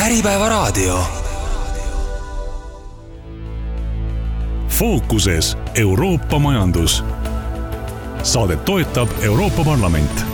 Äripäevaraadio. Fookuses Euroopa majandus. Saadet toetab Euroopa Parlament.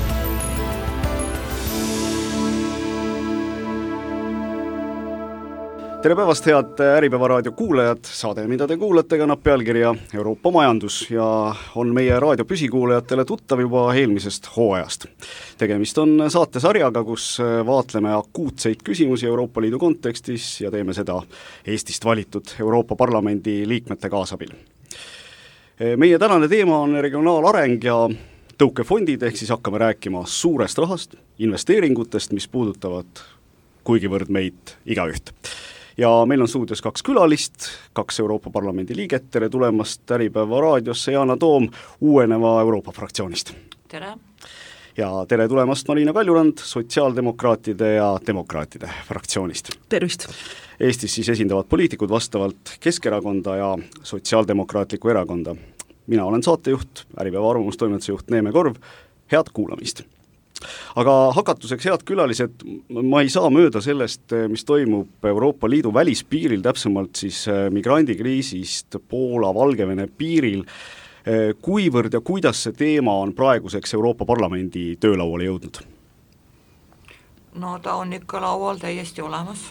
Tere päevast, head Äripäevaraadio kuulajad. Saade, mida te kuulate, kannab pealkirja Euroopa majandus ja on meie raadio püsikuulajatele tuttav juba eelmisest hooajast. Tegemist on saatesarjaga, kus vaatleme akuutseid küsimusi Euroopa Liidu kontekstis ja teeme seda Eestist valitud Euroopa Parlamendi liikmete kaasabil. Meie tänane teema on regionaalareng ja tõukefondid, ehk siis hakkame rääkima suurest rahast, investeeringutest, mis puudutavad kuigivõrd meid igaüht. Ja meil on stuudios 2 külalist, 2 Euroopa Parlamendi liiget. Tere tulemast Äripäeva raadiosse, Yana Toom uueneva Euroopa fraktsioonist. Tere! Ja tere tulemast Marina Kaljurand sotsiaaldemokraatide ja demokraatide fraktsioonist. Tervist! Eestis siis esindavad poliitikud vastavalt Keskerakonda ja Sotsiaaldemokraatlikku erakonda. Mina olen saatejuht, Äripäeva arvamustoimetuse juht Neeme Korv. Head kuulamist! Aga hakatuseks, head külalised, ma ei saa mööda sellest, mis toimub Euroopa Liidu välispiiril, täpsemalt siis migrandikriisist Poola-Valgevene piiril. Kuivõrd ja kuidas see teema on praeguseks Euroopa Parlamendi töölauale jõudnud? No ta on ikka laual täiesti olemas.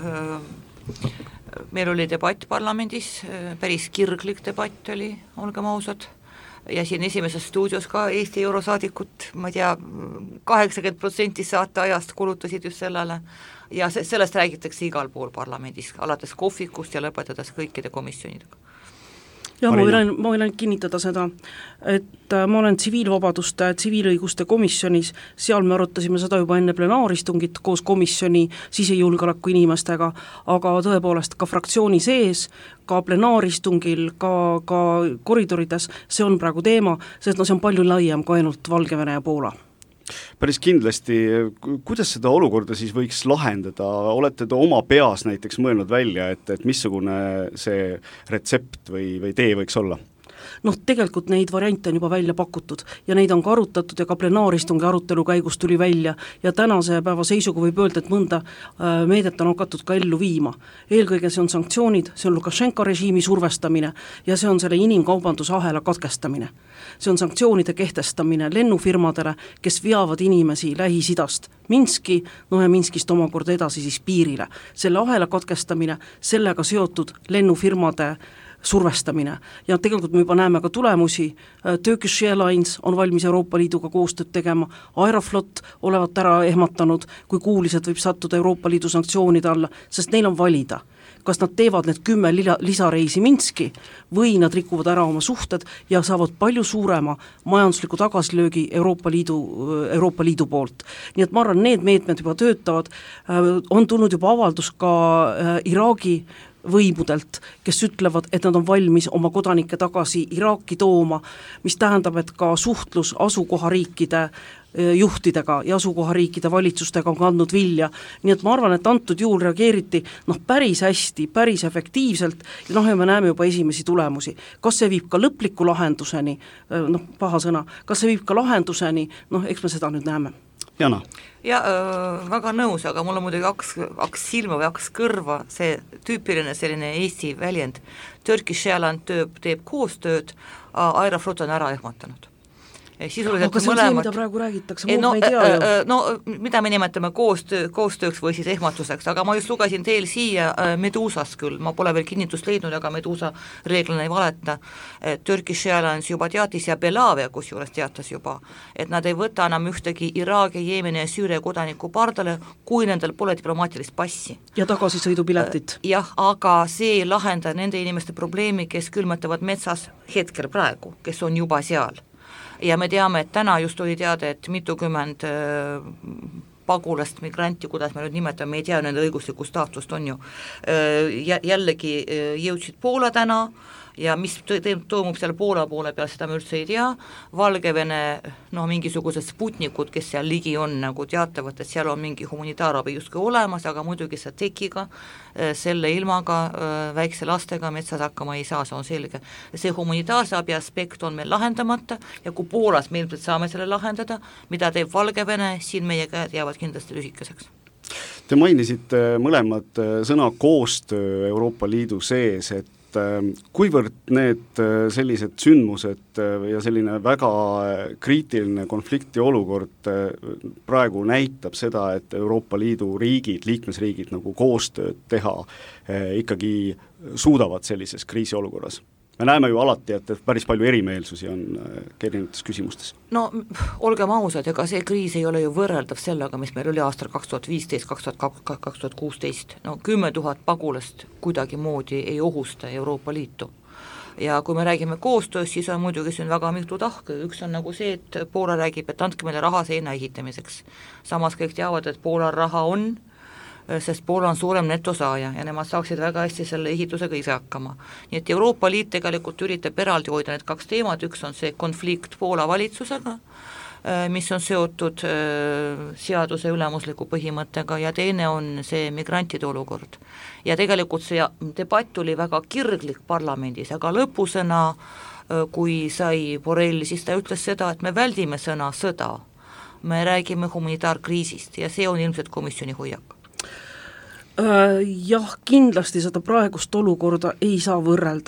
Meil oli debatt parlamendis, päris kirglik debatt oli, olgem ausad. Ja siin esimeses stuudios ka Eesti eurosaadikut, ma ei tea, 80% saate ajast kulutasid just sellele ja sellest räägitakse igal pool parlamendis, alates kohvikust ja lõpetades kõikide komisjonidega. Ja ma võin kinnitada seda, et ma olen tsiviilvabaduste, tsiviilõiguste komisjonis, seal me arutasime seda juba enne plenaaristungit koos komisjoni sisejulgeoleku inimestega, aga tõepoolest ka fraktsiooni sees, ka plenaaristungil, ka koridorides, see on praegu teema, sest see on palju laiem kui ainult Valgevene ja Poola. Päris kindlasti, kuidas seda olukorda siis võiks lahendada? Olete te oma peas näiteks mõelnud välja, et missugune see retsept või tee võiks olla? Tegelikult neid variante on juba välja pakutud ja neid on ka arutatud ja ka plenaaristungi arutelu käigus tuli välja ja tänase päeva seisuga võib öelda, et mõnda meedet on hakatud ka ellu viima. Eelkõige see on sanktsioonid, see on Lukašenka režiimi survestamine ja see on selle inimkaubandusahela katkestamine. See on sanktsioonide kehtestamine lennufirmadele, kes veavad inimesi Lähis-Idast Minski, ja Minskist omakorda edasi siis piirile. Selle ahela katkestamine, sellega seotud lennufirmade survestamine ja tegelikult me juba näeme ka tulemusi, Turkish Airlines on valmis Euroopa Liiduga koostööd tegema, Aeroflot olevat ära ehmatanud, kui kuulised võib sattuda Euroopa Liidu sanktsioonide alla, sest neil on valida, kas nad teevad need 10 lisareisi Minski või nad rikuvad ära oma suhted ja saavad palju suurema majandusliku tagasilöögi Euroopa Liidu poolt. Nii et ma arvan, need meetmed juba töötavad, on tulnud juba avaldus ka Iraagi võimudelt, kes ütlevad, et nad on valmis oma kodanikke tagasi Iraaki tooma, mis tähendab, et ka suhtlus asukohariikide juhtidega ja asukohariikide valitsustega on kandnud vilja. Nii et ma arvan, et antud juhul reageeriti päris hästi, päris efektiivselt ja me näeme juba esimesi tulemusi. Kas see viib ka lõpliku lahenduseni, paha sõna, kas see viib ka lahenduseni, eks me seda nüüd näeme. Jana? Ja väga nõus, aga mul on muidugi kaks silma või kaks kõrva see tüüpiline selline Eesti väljend. Turkish Airlines teeb koostööd, Aeroflot on ära ehmatanud. Aga see on see, mida praegu räägitakse, ma ei tea ju. Mida me nimetame koostööks või siis ehmatuseks, aga ma just lugesin teil siia Medusast küll, ma pole veel kinnitust leidnud, aga Medusa reeglina ei valeta. Turkish Airlines juba teatis ja Belavia kusjuures teatas juba, et nad ei võta enam ühtegi Iraagi, Jeemeni ja Süüria kodaniku pardale, kui nendel pole diplomaatilist passi. Ja tagasisõidupiletit. Jah, aga see ei lahenda nende inimeste probleemi, kes külmetavad metsas hetkel praegu, kes on juba seal. Ja me teame, et täna just oli teada, et mitukümmend pagulast, migranti, kuidas me nüüd nimetame, ei tea nende õiguslikku staatust on ju, jällegi jõudsid Poola täna ja mis toimub seal Poola poole peal, seda me üldse ei tea. Valgevene, mingisugused sputnikud, kes seal ligi on, nagu teatavad, et seal on mingi humanitaarabi justkui olemas, aga muidugi see tekiga, selle ilmaga, väikse lastega metsas hakkama ei saa, see on selge. See humanitaarse abi aspekt on meil lahendamata ja kui Poolas me ilmselt saame selle lahendada, mida teeb Valgevene, siin meie käed jäävad kindlasti lühikeseks. Te mainisite mõlemad sõna koostöö Euroopa Liidu sees, et kuivõrd need sellised sündmused ja selline väga kriitiline konflikti olukord praegu näitab seda, et Euroopa Liidu riigid, liikmesriigid nagu koostööd teha ikkagi suudavad sellises kriisiolukorras? Me näeme ju alati, et päris palju erimeelsusi on erinevates küsimustes. No olgem ausad, ega see kriis ei ole ju võrreldav sellega, mis meil oli aastal 2015, 2016, no 10 000 pagulast kuidagi moodi ei ohusta Euroopa Liitu. Ja kui me räägime koostöös, siis on muidugi siin väga mitu tahke, üks on nagu see, et Poola räägib, et andke meile raha seina ehitamiseks. Samas kõik teavad, et Poolal raha on, sest Poola on suurem netosaaja ja nemad saaksid väga hästi selle ehitusega ise hakkama. Nii et Euroopa Liit tegelikult üritab eraldi hoida need kaks teemat, üks on see konflikt Poola valitsusega, mis on seotud seaduse ülemusliku põhimõttega ja teine on see migrantide olukord. Ja tegelikult see debatt oli väga kirglik parlamendis, aga lõpusõna, kui sai Borrell, siis ta ütles seda, et me väldime sõna sõda, me räägime humanitaarkriisist ja see on ilmselt komisjoni hoiak. Jah, kindlasti seda praegust olukorda ei saa võrrelda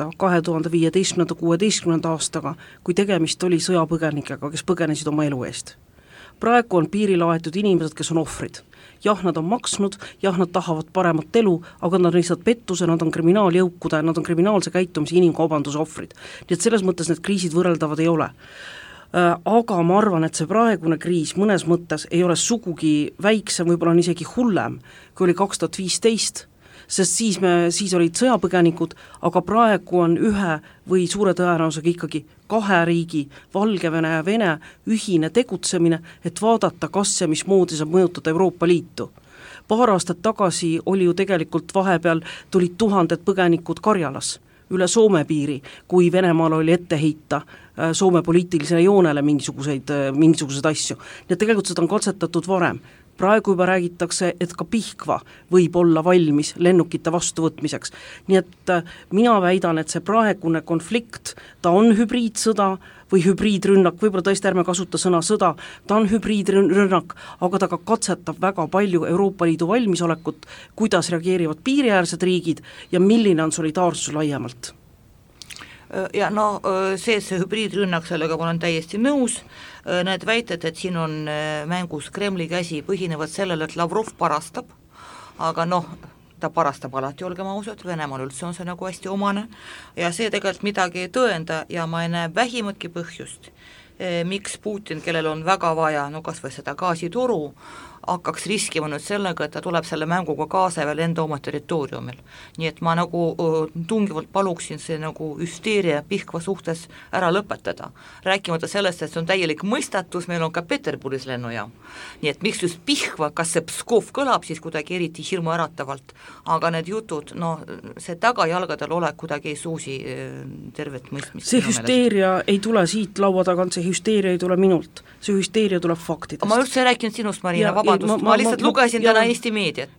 2015-16 aastaga, kui tegemist oli sõjapõgenikega, kes põgenesid oma elu eest. Praegu on piiril aetud inimesed, kes on ohvrid. Jah, nad on maksnud, jah, nad tahavad paremat elu, aga nad on lihtsalt pettuse, nad on kriminaaljõukude, nad on kriminaalse käitumise inimkaubanduse ohvrid. Nii et selles mõttes need kriisid võrreldavad ei ole. Aga ma arvan, et see praegune kriis mõnes mõttes ei ole sugugi väiksem, võib-olla on isegi hullem, kui oli 2015, sest siis olid sõjapõgenikud, aga praegu on ühe või suure tõenäosusega ikkagi kahe riigi, Valgevene ja Vene, ühine tegutsemine, et vaadata, kas ja mismoodi saab mõjutada Euroopa Liitu. Paar aastat tagasi oli ju tegelikult vahepeal tulid 1000 põgenikud Karjalas üle Soome piiri, kui Venemaal oli ette heita Soome poliitilisele joonele mingisuguseid asju. Nii et tegelikult seda on katsetatud varem. Praegu juba räägitakse, et ka Pihkva võib olla valmis lennukite vastuvõtmiseks. Nii et mina väidan, et see praegune konflikt, ta on hübriidsõda või hübriidrünnak, võib-olla tõesti ärme kasuta sõna sõda, ta on hübriidrünnak, aga ta ka katsetab väga palju Euroopa Liidu valmisolekut, kuidas reageerivad piiriäärsed riigid ja milline on solidaarsus laiemalt. Ja no see hübriidrünnak, sellega ma olen täiesti nõus, need väited, et siin on mängus Kremli käsi, põhinevad sellele, et Lavrov parastab, aga ta parastab alati, olgem ausad, Venemaal üldse on see nagu hästi omane ja see tegelikult midagi ei tõenda ja ma ei näe vähimatki põhjust, miks Putin, kellel on väga vaja, kas või seda gaasitoru, hakkaks riskima nüüd sellega, et ta tuleb selle mänguga kaasa veel enda oma territooriumil. Nii et ma nagu tungivalt paluksin see nagu hüsteeria Pihkva suhtes ära lõpetada. Rääkimata sellest, et see on täielik mõistatus, meil on ka Peterburis lennujaam. Nii et miks just Pihkva, kas see Pskov kõlab siis kuidagi eriti hirmu äratavalt, aga need jutud, see tagajalgadel olek kuidagi ei suusi tervet mõistmist. See hüsteeria ei tule siit laua tagant, see hüsteeria ei tule minult, see hüsteeria tuleb faktidest. Ma just ei rääkinud sinust, Marina, ma lihtsalt lugesin täna Eesti meediat.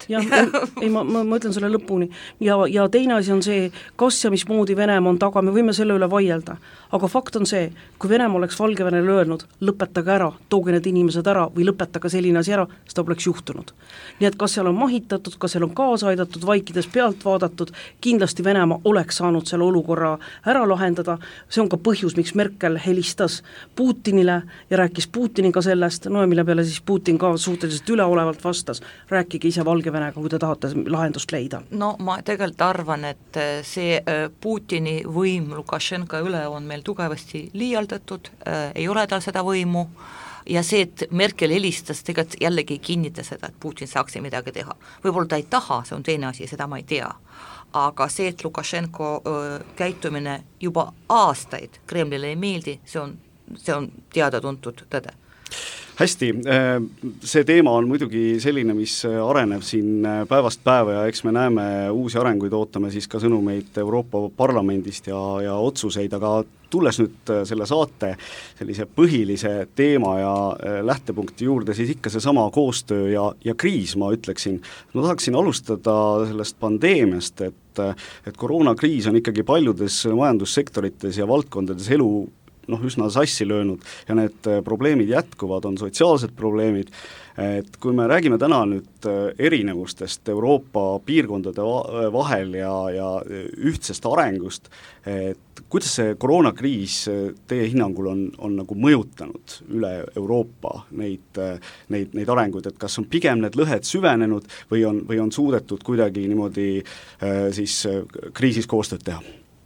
Ma ütlen selle lõpuni. Ja teine asi on see, kas ja mismoodi Venemaa on taga, me võime selle üle vaielda. Aga fakt on see, kui Venemaa oleks Valgevenele öelnud, lõpetage ära, tooge need inimesed ära või lõpetage selline asi ära, seda poleks juhtunud. Nii et kas seal on mahitatud, kas seal on kaasa aidatud, vaikides pealt vaadatud, kindlasti Venemaa oleks saanud selle olukorra ära lahendada, see on ka põhjus, miks Merkel helistas Putinile ja rääkis Putiniga sellest, mille peale siis Putin ka suhteliselt üleolevalt vastas, rääkige ise Valgevenega, kui te tahate lahendust leida. Ma tegelikult arvan, et see Putini võim Lukašenka üle on meil tugevasti liialdatud, ei ole tal seda võimu ja see, et Merkel helistas, tegelikult jällegi ei kinnita seda, et Putin saaks midagi teha. Võib-olla ta ei taha, see on teine asi, seda ma ei tea. Aga see, et Lukašenko käitumine juba aastaid Kremlile ei meeldi, see on teada-tuntud tõde. Hästi, see teema on muidugi selline, mis areneb siin päevast päeva ja eks me näeme uusi arenguid, ootame siis ka sõnumeid Euroopa Parlamendist ja otsuseid, aga tulles nüüd selle saate sellise põhilise teema ja lähtepunkti juurde, siis ikka seesama koostöö ja kriis, ma ütleksin. Ma tahaksin alustada sellest pandeemiast, et koroonakriis on ikkagi paljudes majandussektorites ja valdkondades elu üsna sassi löönud ja need probleemid jätkuvad, on sotsiaalsed probleemid, et kui me räägime täna nüüd erinevustest Euroopa piirkondade vahel ja ühtsest arengust, et kuidas see koroonakriis teie hinnangul on nagu mõjutanud üle Euroopa neid arenguid, et kas on pigem need lõhed süvenenud või on suudetud kuidagi niimoodi siis kriisis koostööd teha?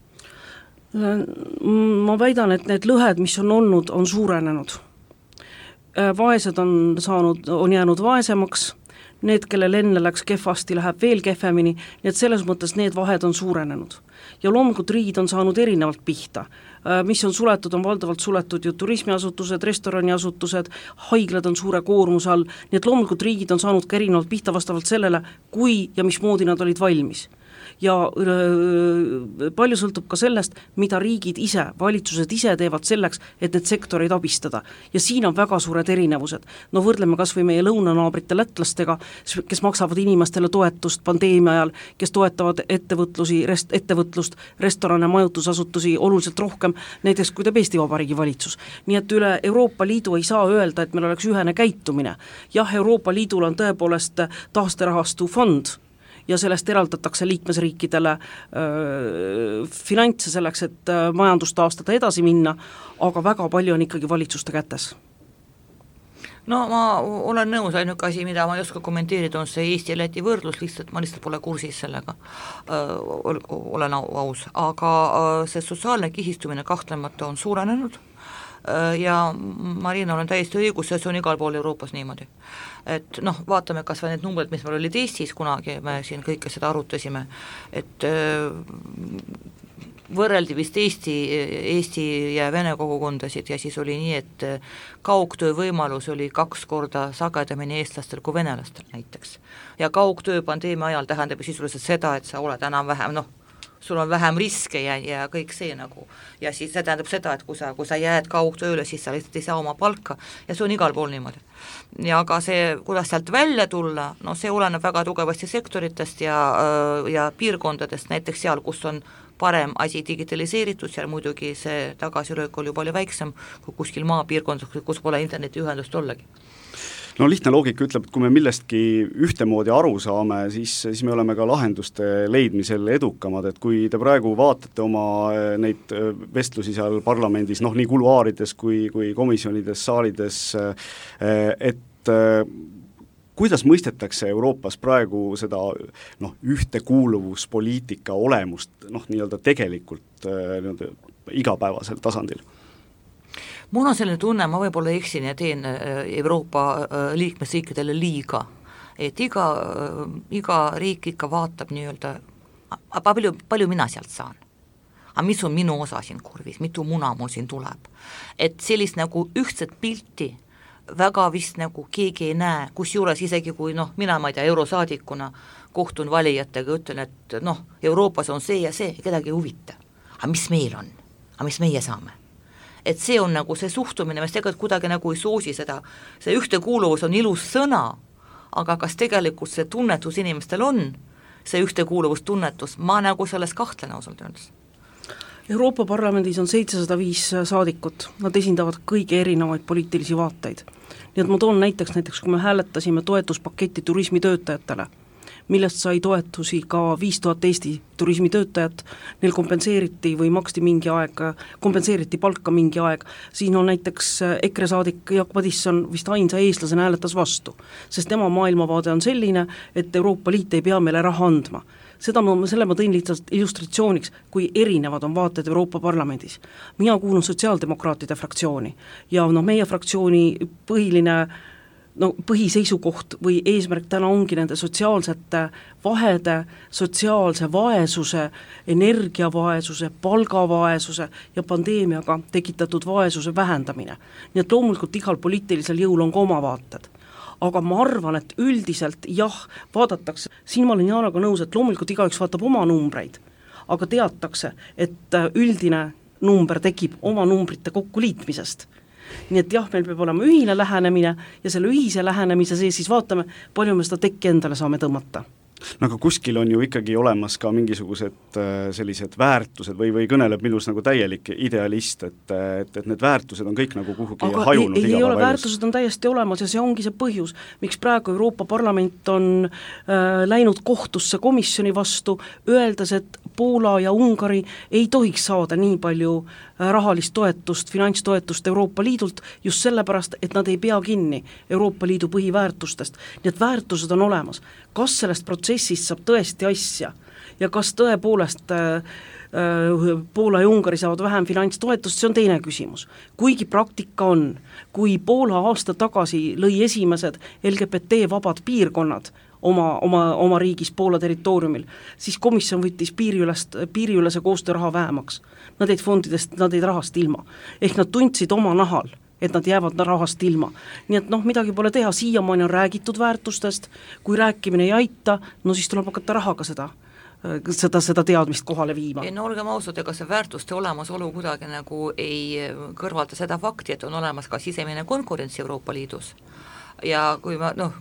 Ma väidan, et need lõhed, mis on olnud, on suurenenud. Vaesed on jäänud vaesemaks, need, kellel enne läks kehvasti, läheb veel kehvemini, nii et selles mõttes need vahed on suurenenud. Ja loomulikult riigid on saanud erinevalt pihta. Mis on suletud, on valdavalt suletud ju turismiasutused, restoraniasutused, haiglad on suure koormuse all, nii et loomulikult riigid on saanud ka erinevalt pihta vastavalt sellele, kui ja mismoodi nad olid valmis. Ja palju sõltub ka sellest, mida riigid ise, valitsused ise teevad selleks, et need sektoreid abistada. Ja siin on väga suured erinevused. No võrdleme kas või meie lõunanaabrite lätlastega, kes maksavad inimestele toetust pandeemia ajal, kes toetavad ettevõtlust, restorane, majutusasutusi oluliselt rohkem, näiteks kui teeb Eesti Vabariigi valitsus. Nii et üle Euroopa Liidu ei saa öelda, et meil oleks ühene käitumine. Jah, Euroopa Liidul on tõepoolest taasterahastu fond, ja sellest eraldatakse liikmesriikidele finantse selleks, et majandust taastada edasi minna, aga väga palju on ikkagi valitsuste kätes. No ma olen nõus, ainuke asi, mida ma ei oska kommenteerida, on see Eesti ja Läti võrdlus, ma lihtsalt pole kursis sellega, olen aus, aga see sotsiaalne kihistumine kahtlemata on suurenenud ja Marina, olen täiesti õigus, see on igal pool Euroopas niimoodi. Et vaatame kas või need numbrid, mis meil olid Eestis kunagi, me siin kõike seda arutasime, et võrreldi vist Eesti ja Vene kogukondasid ja siis oli nii, et kaugtöö võimalus oli 2 korda sagedamini eestlastel kui venelastel näiteks. Ja kaugtöö pandeemia ajal tähendab sisuliselt seda, et sa oled enam vähem, sul on vähem riske ja kõik see nagu, ja siis see tähendab seda, et kui sa jääd kaugtööle, siis sa lihtsalt ei saa oma palka ja see on igal pool niimoodi. Ja aga see, kuidas sealt välja tulla, see oleneb väga tugevasti sektoritest ja piirkondadest, näiteks seal, kus on parem asi digitaliseeritud, seal muidugi see tagasilöök oli palju väiksem kui kuskil maapiirkondades, kus pole internetiühendust ollagi. No lihtne loogika ütleb, et kui me millestki ühtemoodi aru saame, siis me oleme ka lahenduste leidmisel edukamad, et kui te praegu vaatate oma neid vestlusi seal parlamendis, nii kuluaarides kui komisjonides, saalides, et kuidas mõistetakse Euroopas praegu seda ühtekuuluvuspoliitika olemust nii-öelda tegelikult igapäevasel tasandil? Mul on selline tunne, ma võib-olla eksin ja teen Euroopa liikmesriikidele liiga, et iga riik ikka vaatab nii-öelda, palju mina sealt saan, aga mis on minu osa siin kurvis, mitu muna mul siin tuleb. Et sellist nagu ühtset pilti väga vist nagu keegi ei näe, kus juures isegi kui mina ma ei tea, eurosaadikuna kohtun valijatega, ütlen, et Euroopas on see ja see, kedagi ei huvita. Aga mis meil on? Aga mis meie saame? Et see on nagu see suhtumine, mis tegelikult kuidagi nagu ei soosi seda, see ühtekuuluvus on ilus sõna, aga kas tegelikult see tunnetus inimestel on, see ühtekuuluvustunnetus, ma nagu selles kahtlen ausalt öeldes. Euroopa Parlamendis on 705 saadikut, nad esindavad kõige erinevaid poliitilisi vaateid. Nii et ma toon näiteks, kui me hääletasime toetuspaketti turismitöötajatele, millest sai toetusi ka 5000 Eesti turismitöötajat, neil kompenseeriti või maksti mingi aeg, kompenseeriti palka mingi aeg, siin on näiteks EKRE saadik Jaak Madisson vist ainsa eestlasena hääletas vastu, sest tema maailmavaade on selline, et Euroopa Liit ei pea meile raha andma. Selle ma tõin lihtsalt illustratsiooniks, kui erinevad on vaated Euroopa Parlamendis. Mina kuulun sotsiaaldemokraatide fraktsiooni ja meie fraktsiooni põhiseisukoht või eesmärk täna ongi nende sotsiaalsete vahede, sotsiaalse vaesuse, energiavaesuse, palgavaesuse ja pandeemiaga tekitatud vaesuse vähendamine. Nii et loomulikult igal poliitilisel jõul on ka oma vaated. Aga ma arvan, et üldiselt vaadatakse, siin ma olen Jaanaga nõus, et loomulikult igaüks vaatab oma numbreid, aga teatakse, et üldine number tekib oma numbrite kokkuliitmisest. Nii et meil peab olema ühine lähenemine ja selle ühise lähenemise sees siis vaatame, palju me seda tekki endale saame tõmmata. aga kuskil on ju ikkagi olemas ka mingisugused sellised väärtused või kõneleb minus nagu täielik idealist, et need väärtused on kõik nagu kuhugi aga hajunud ei ole, väärtused on täiesti olemas ja see ongi see põhjus, miks praegu Euroopa Parlament on läinud kohtusse komisjoni vastu, öeldes, et Poola ja Ungari ei tohiks saada nii palju rahalist toetust, finantstoetust Euroopa Liidult just sellepärast, et nad ei pea kinni Euroopa Liidu põhiväärtustest. Nii et väärtused on olemas. Kas sellest protsessist saab tõesti asja ja kas tõepoolest Poola ja Ungari saavad vähem finantstoetust, see on teine küsimus. Kuigi praktika on, kui Poola aasta tagasi lõi esimesed LGBT vabad piirkonnad oma riigis Poola territooriumil, siis komisjon võttis piiriülese koostööraha vähemaks. Nad jäid fondidest, nad jäid rahast ilma. Ehk nad tundsid oma nahal, et nad jäävad rahast ilma. Nii et midagi pole teha, siiamaani on räägitud väärtustest, kui rääkimine ei aita, no siis tuleb hakata rahaga seda teadmist kohale viima. No olgem ausad, ega see väärtuste olemasolu kuidagi nagu ei kõrvalda seda fakti, et on olemas ka sisemine konkurents Euroopa Liidus. Ja kui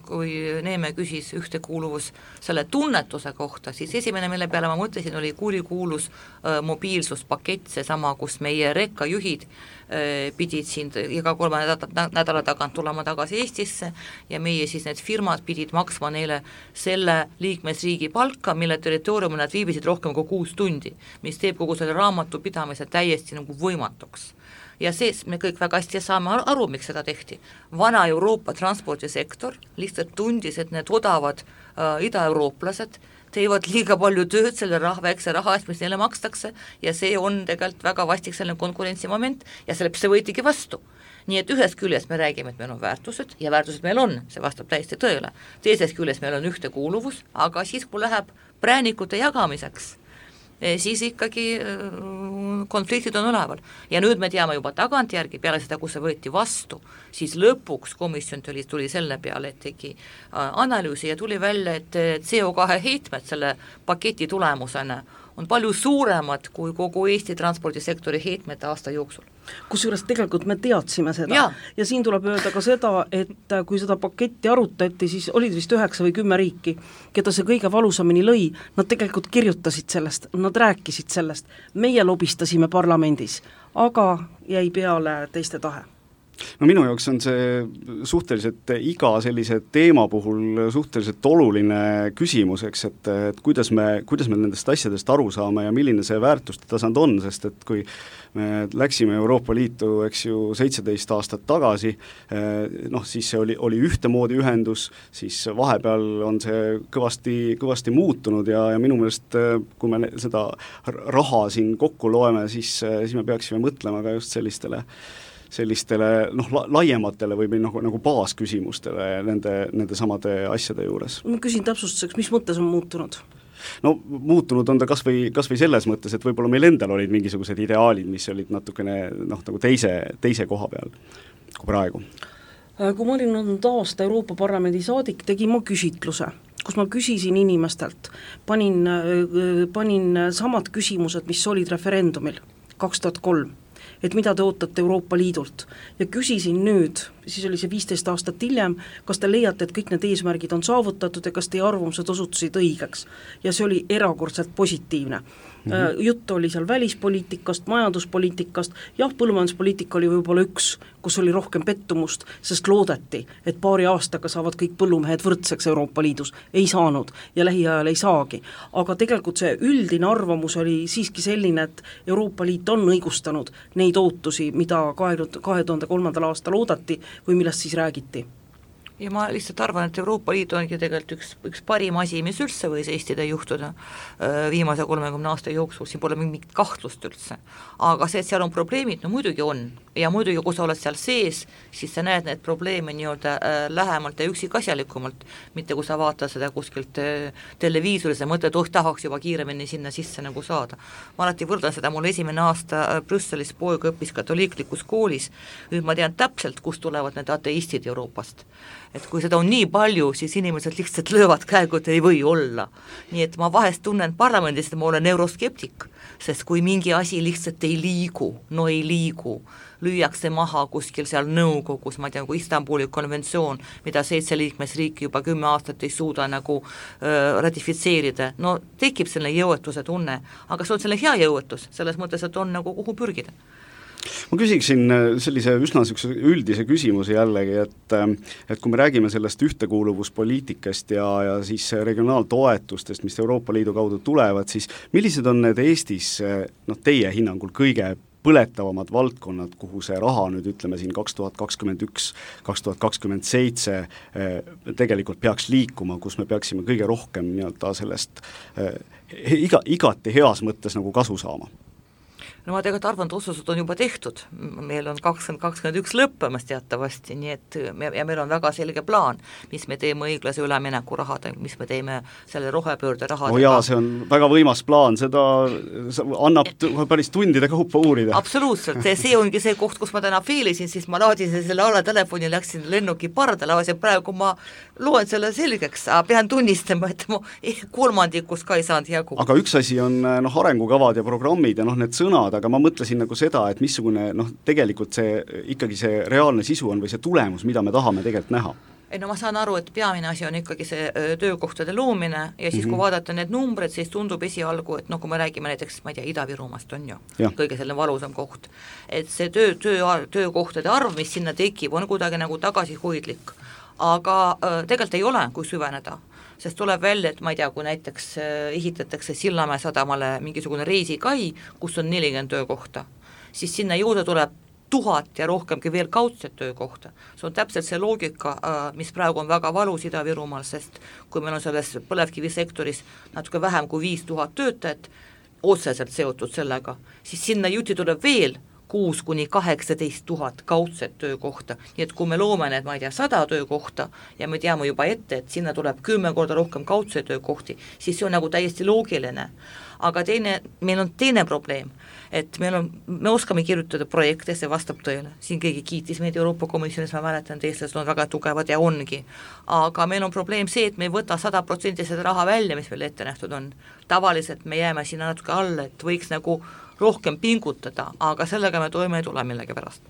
Neeme küsis ühtekuuluvus selle tunnetuse kohta, siis esimene, mille peale ma mõtlesin, oli kurikuulus mobiilsuspakett, seesama, kus meie rekkajuhid pidid siin iga 3 nädala tagant tulema tagasi Eestisse ja meie siis need firmad pidid maksma neile selle liikmesriigi palka, mille territooriumil nad viibisid rohkem kui 6 tundi, mis teeb kogu selle raamatupidamise täiesti nagu võimatuks. Ja see, me kõik väga hästi saame aru, miks seda tehti. Vana Euroopa transpordisektor lihtsalt tundis, et need odavad ida-eurooplased teevad liiga palju tööd selle väikse raha eest, mis neile makstakse ja see on tegelikult väga vastik selline konkurentsimoment ja see võetigi vastu. Nii et ühest küljest me räägime, et meil on väärtused ja väärtused meil on, see vastab täiesti tõele. Teisest küljest meil on ühtekuuluvus, aga siis kui läheb präänikute jagamiseks, siis ikkagi konfliktid on oleval. Ja nüüd me teame juba tagantjärgi, peale seda, kus see võeti vastu, siis lõpuks komisjon tuli selle peale, et tegi analüüsi ja tuli välja, et CO2 heitmed selle paketi tulemusena on palju suuremad kui kogu Eesti transpordisektori heitmed aasta jooksul. Kusjuures tegelikult me teadsime seda ja siin tuleb öelda ka seda, et kui seda paketti arutati, siis olid vist 9 või 10 riiki, keda see kõige valusamini lõi, nad tegelikult kirjutasid sellest, nad rääkisid sellest, meie lobistasime parlamendis, aga jäi peale teiste tahe. No minu jaoks on see suhteliselt iga sellise teema puhul suhteliselt oluline küsimuseks, et kuidas me nendest asjadest aru saame ja milline see väärtuste tasand on, sest et kui me läksime Euroopa Liitu, eks ju, 17 aastat tagasi, siis see oli ühtemoodi ühendus, siis vahepeal on see kõvasti muutunud ja minu meelest, kui me seda raha siin kokku loeme, siis me peaksime mõtlema ka just sellistele laiematele või nagu baasküsimustele nende samade asjade juures. Ma küsin täpsustuseks, mis mõttes on muutunud? No muutunud on ta kas või selles mõttes, et võib-olla meil endal olid mingisugused ideaalid, mis olid natukene nagu teise koha peal kui praegu. Kui ma olin olnud aasta Euroopa Parlamendi saadik, tegin ma küsitluse, kus ma küsisin inimestelt, panin samad küsimused, mis olid referendumil 2003, et mida te ootate Euroopa Liidult ja küsisin nüüd, siis oli see 15 aastat hiljem, kas te leiate, et kõik need eesmärgid on saavutatud ja kas teie arvamused osutusid õigeks ja see oli erakordselt positiivne. Jutt oli seal välispoliitikast, majanduspoliitikast, jah, põllumajanduspoliitika oli võib-olla üks, kus oli rohkem pettumust, sest loodeti, et paari aastaga saavad kõik põllumehed võrdseks Euroopa Liidus, ei saanud ja lähiajal ei saagi. Aga tegelikult see üldine arvamus oli siiski selline, et Euroopa Liit on õigustanud neid ootusi, mida 2003. aastal oodati või millest siis räägiti. Ja ma lihtsalt arvan, et Euroopa Liit ongi tegelikult üks parim asi, mis üldse võis Eestile juhtuda viimase 30 aasta jooksul, siin pole mingit kahtlust üldse. Aga see, et seal on probleemid, no muidugi on. Ja muidugi, kui sa oled seal sees, siis sa näed need probleeme nii-öelda lähemalt ja üksikasjalikumalt, mitte kui sa vaatad seda kuskilt televiisoris ja mõtled, tahaks juba kiiremini sinna sisse nagu saada. Ma alati võrdan seda, mul esimene aasta Brüsselis poeg õppis katoliiklikus koolis, nüüd ma tean täpselt, kust tulevad need ateistid Euroopast. Et kui seda on nii palju, siis inimesed lihtsalt löövad käegu, et ei või olla. Nii et ma vahest tunnen parlamendist, et ma olen euroskeptik, sest kui mingi asi lihtsalt ei liigu, lüüakse maha kuskil seal nõukogus, ma tean, kui Istanbuli konventsioon, mida 7 liikmesriiki juba 10 aastat ei suuda nagu ratifitseerida, no tekib selline jõuetuse tunne, aga see on selle hea jõuetus, selles mõttes, et on nagu kuhu pürgida. Ma küsiksin sellise üsna üldise küsimuse jällegi, et kui me räägime sellest ühtekuuluvuspoliitikast ja siis regionaaltoetustest, mis Euroopa Liidu kaudu tulevad, siis millised on need Eestis teie hinnangul kõige põletavamad valdkonnad, kuhu see raha nüüd ütleme siin 2021, 2027 tegelikult peaks liikuma, kus me peaksime kõige rohkem nii-öelda sellest igati heas mõttes nagu kasu saama? No ma tegelikult arvan, et otsused on juba tehtud, meil on 2021 lõppemas teatavasti, nii et ja meil on väga selge plaan, mis me teeme õiglase ülemineku rahade, mis me teeme selle rohepöörde rahadega. Oh jaa, see on väga võimas plaan, seda annab päris tundide kaupa uurida. Absoluutselt, see ongi see koht, kus ma täna feilisin, siis ma laadisin selle alla telefoni, läksin lennuki pardale, ja praegu ma loen selle selgeks, pean tunnistama, et ma kolmandikus ka ei saanud jagu. Aga üks asi on arengukavad ja programmid ja need sõnad, aga ma mõtlesin nagu seda, et missugune tegelikult see ikkagi see reaalne sisu on või see tulemus, mida me tahame tegelikult näha. No ma saan aru, et peamine asi on ikkagi see töökohtade loomine ja siis kui vaadata need numbrid, siis tundub esialgu, et kui me räägime näiteks, ma ei tea, Ida-Virumaast on ju, kõige selle valusam koht, et see töökohtade arv, mis sinna tekib, on kuidagi nagu tagasihoidlik, aga tegelikult ei ole, kui süveneda, sest tuleb välja, et ma ei tea, kui näiteks ehitatakse Sillamäe sadamale mingisugune reisikai, kus on 40 töökohta, siis sinna juurde tuleb 1000 ja rohkemgi veel kaudset töökohta. See on täpselt see loogika, mis praegu on väga valus Ida-Virumaal, sest kui meil on selles põlevkivisektoris natuke vähem kui 5000 töötajat otseselt seotud sellega, siis sinna juti tuleb veel 6 kuni 18 000 kaudset töökohta, nii et kui me loome need, ma ei tea, 100 töökohta ja me teame juba ette, et sinna tuleb 10 korda rohkem kaudse töökohti, siis see on nagu täiesti loogiline. Aga meil on teine probleem, et me oskame kirjutada projekte, see vastab tõele, siin keegi kiitis meid Euroopa Komisjonis, ma mäletan, eestlased on väga tugevad ja ongi, aga meil on probleem see, et me ei võta 100% seda raha välja, mis meil ette nähtud on. Tavaliselt me jääme sinna natuke alla, et võiks nagu rohkem pingutada, aga sellega me toime ei tule millegi pärast.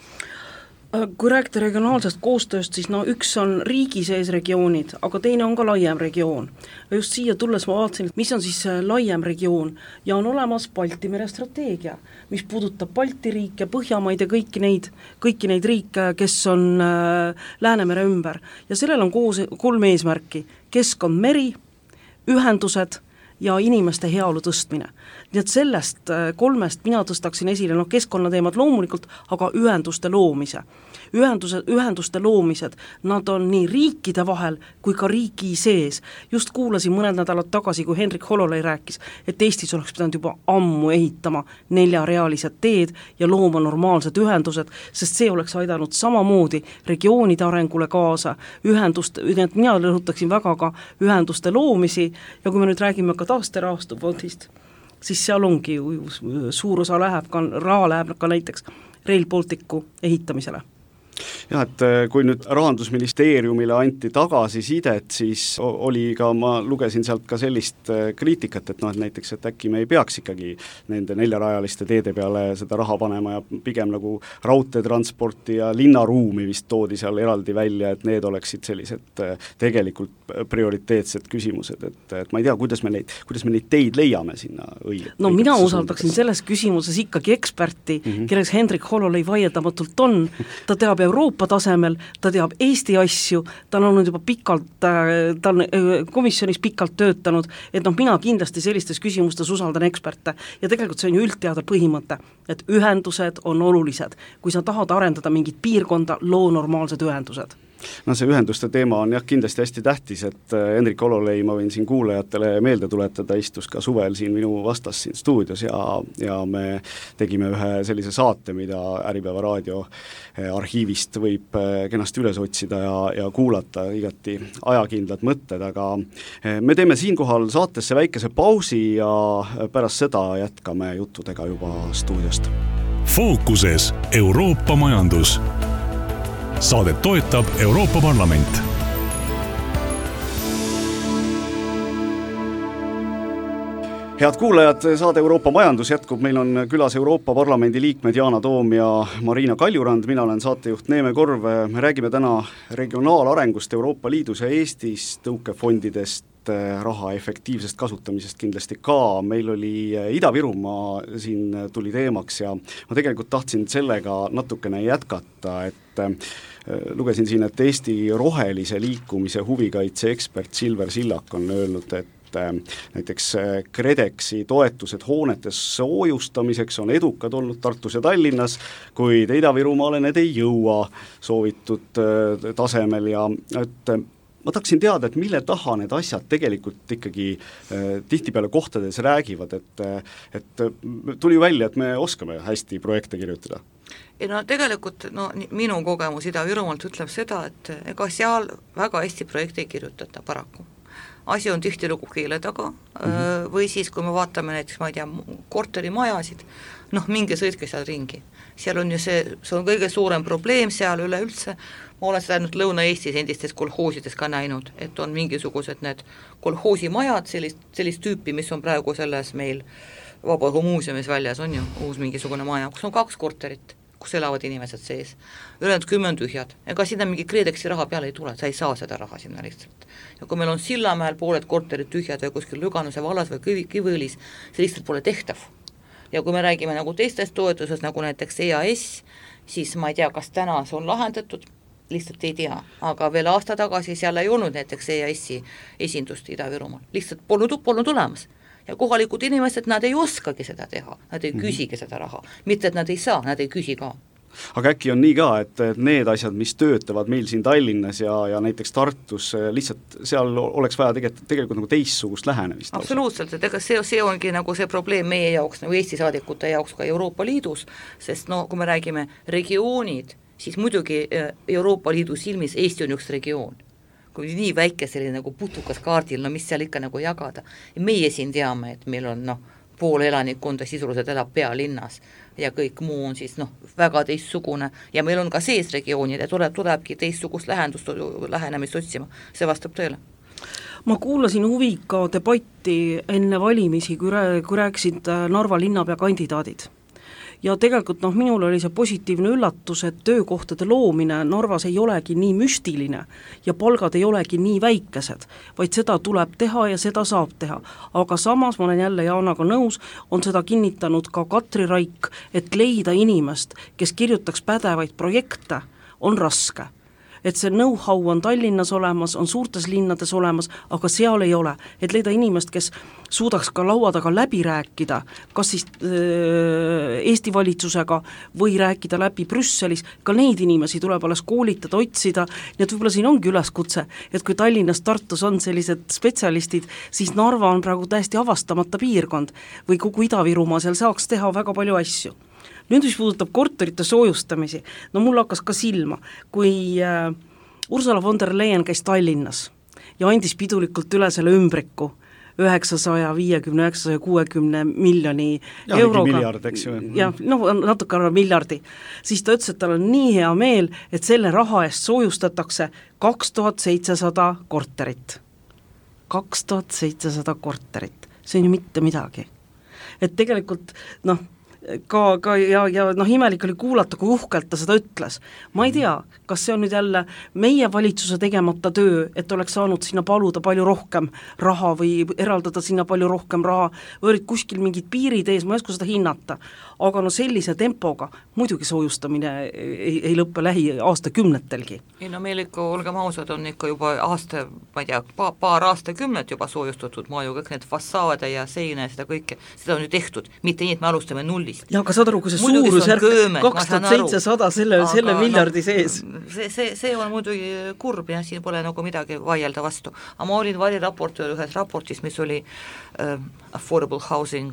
Kui rääkida regionaalsest koostööst, siis üks on riigi sees regioonid, aga teine on ka laiem regioon. Just siia tulles ma vaatasin, mis on siis laiem regioon ja on olemas Balti mere strateegia, mis puudutab Balti riike, Põhjamaid ja kõiki neid riike, kes on Läänemere ümber. Ja sellel on 3 eesmärki, keskkond, meri, ühendused ja inimeste heaolu tõstmine. Nii et sellest 3 mina tõstaksin esile, keskkonnateemad loomulikult, aga ühenduste loomise. Ühenduste loomised, nad on nii riikide vahel kui ka riigi sees. Just kuulasin mõned nädalad tagasi, kui Hendrik Hololei rääkis, et Eestis oleks pidanud juba ammu ehitama 4-realised teed ja looma normaalsed ühendused, sest see oleks aidanud samamoodi regioonide arengule kaasa, mina rõhutaksin väga ka ühenduste loomisi ja kui me nüüd räägime ka taasterahastufondist, siis seal ongi suur osa raha läheb ka näiteks Rail Balticu ehitamisele. Jah, et kui nüüd Rahandusministeeriumile anti tagasisidet, siis oli ka, ma lugesin sealt ka sellist kriitikat, et näiteks, et äkki me ei peaks ikkagi nende 4-rajaliste teede peale seda raha panema ja pigem nagu raudteetransporti ja linnaruumi vist toodi seal eraldi välja, et need oleksid sellised tegelikult prioriteetsed küsimused, et ma ei tea, kuidas me neid teid leiame sinna õiget. Mina usaldaksin selles küsimuses ikkagi eksperti, kelleks Hendrik Hololei vaieldamatult on, ta teab Euroopa tasemel, ta teab Eesti asju, ta on olnud juba pikalt, ta on komisjonis pikalt töötanud, et mina kindlasti sellistes küsimustes usaldan eksperte ja tegelikult see on ju üldteada põhimõte, et ühendused on olulised. Kui sa tahad arendada mingit piirkonda, loo normaalsed ühendused. See ühenduste teema on kindlasti hästi tähtis, et Hendrik Hololei, ma võin siin kuulajatele meelde tuletada, istus ka suvel siin minu vastas siin stuudios ja me tegime ühe sellise saate, mida Äripäeva raadio arhiivist võib kenasti üles otsida ja kuulata, igati ajakindlad mõtted, aga me teeme siinkohal saatesse väikese pausi ja pärast seda jätkame juttudega juba stuudiost. Fookuses Euroopa majandus. Saadet toetab Euroopa Parlament. Head kuulajad, saade Euroopa majandus jätkub, meil on külas Euroopa Parlamendi liikmed Yana Toom ja Marina Kaljurand, mina olen saatejuht Neeme Korv, me räägime täna regionaalarengust Euroopa Liidus ja Eestis, tõukefondidest, raha efektiivsest kasutamisest kindlasti ka, meil oli Ida-Virumaa siin tuli teemaks ja ma tegelikult tahtsin sellega natukene jätkata, et lugesin siin, et Eesti rohelise liikumise huvikaitse ekspert Silver Sillak on öelnud, et näiteks KredExi toetused hoonetes soojustamiseks on edukad olnud Tartus ja Tallinnas, kuid Ida-Virumaale need ei jõua soovitud tasemel ja et ma tahaksin teada, et mille taha need asjad tegelikult ikkagi tihtipeale kohtades räägivad, et tuli välja, et me oskame hästi projekte kirjutada. Ja no tegelikult minu kogemus Ida-Virumaalt ütleb seda, et ega seal väga hästi projekte ei kirjutata paraku. Asi on tihtilugu keele taga või siis, kui me vaatame näiteks, ma ei tea, korterimajasid, mingi sõitke seal ringi. Seal on ju see on kõige suurem probleem seal üleüldse, ma olen seda ainult Lõuna-Eestis endistes kolhoosides ka näinud, et on mingisugused need kolhoosimajad, sellist tüüpi, mis on praegu selles meil Vabaõhumuuseumis väljas, on ju uus mingisugune maja, kus on 2 korterit, kus elavad inimesed sees, ülejäänud 10 tühjad, ega sinna mingi KredExi raha peale ei tule, sa ei saa seda raha sinna lihtsalt. Ja kui meil on Sillamäel pooled korterid tühjad või kuskil Lüganuse vallas või Kivõlis, see lihtsalt pole tehtav. Ja kui me räägime nagu teistest toetusest, nagu näiteks EAS, siis ma ei tea, kas täna see on lahendatud, lihtsalt ei tea, aga veel aasta tagasi seal ei olnud näiteks EAS-i esindust Ida-Virumaal, lihtsalt polnud tulemas. Ja kohalikud inimesed, nad ei oskagi seda teha, nad ei küsigi seda raha, mitte et nad ei saa, nad ei küsi ka. Aga äkki on nii ka, et need asjad, mis töötavad meil siin Tallinnas ja näiteks Tartus, lihtsalt seal oleks vaja tegelikult nagu teissugust lähenemist? Absoluutselt, et ega see ongi nagu see probleem meie jaoks, nagu Eesti saadikute jaoks ka Euroopa Liidus, sest kui me räägime regioonid, siis muidugi Euroopa Liidu silmis Eesti on üks regioon. Kui nii väike selline nagu putukas kaardil, mis seal ikka nagu jagada. Ja meie siin teame, et meil on pool elanikkonda sisuliselt elab pealinnas ja kõik muu on siis väga teistsugune ja meil on ka sees regioonid ja tulebki teistsugust lähenemist otsima, see vastab tõele. Ma kuulasin huviga debatti enne valimisi, kui rääkisid Narva linnapea kandidaadid. Ja tegelikult minul oli see positiivne üllatus, et töökohtade loomine Narvas ei olegi nii müstiline ja palgad ei olegi nii väikesed, vaid seda tuleb teha ja seda saab teha. Aga samas, ma olen jälle Jaanaga nõus, on seda kinnitanud ka Katri Raik, et leida inimest, kes kirjutaks pädevaid projekte, on raske. Et see know-how on Tallinnas olemas, on suurtes linnades olemas, aga seal ei ole. Et leida inimest, kes suudaks ka laua taga läbi rääkida, kas siis Eesti valitsusega või rääkida läbi Brüsselis, ka neid inimesi tuleb alles koolitada, otsida, nii et võib-olla siin ongi üleskutse, et kui Tallinnas, Tartus on sellised spetsialistid, siis Narva on praegu täiesti avastamata piirkond või kogu Ida-Virumaa seal saaks teha väga palju asju. Nüüd, mis puudutab korterite soojustamisi, mul hakkas ka silma, kui Ursula von der Leyen käis Tallinnas ja andis pidulikult üle selle ümbriku 950-960 miljoni euroga. Miljard, eks ju. Ja, natuke miljardi. Siis ta ütles, et tal on nii hea meel, et selle raha eest soojustatakse 2700 korterit. 2700 korterit. See on ju mitte midagi. Et tegelikult, imelik oli kuulata, kui uhkelt ta seda ütles. Ma ei tea, kas see on nüüd jälle meie valitsuse tegemata töö, et oleks saanud sinna paluda palju rohkem raha või eraldada sinna palju rohkem raha, või olid kuskil mingid piirid ees, ma ei oska seda hinnata. Aga sellise tempoga muidugi soojustamine ei lõppe lähi aastakümnetelgi. Ei meil ikka, olgem ausad, on ikka juba paar aastakümnet juba soojustatud maa ju kõik need fassaade ja seine ja seda kõike, seda on ju tehtud, mitte nii, et me alustame nullist. Ja aga saad aru, kui see suurusjärk 2700 selle miljardi sees. See on muidugi kurb ja siin pole nagu midagi vaielda vastu. Aga ma olin variraportöör ühes raportis, mis oli affordable housing,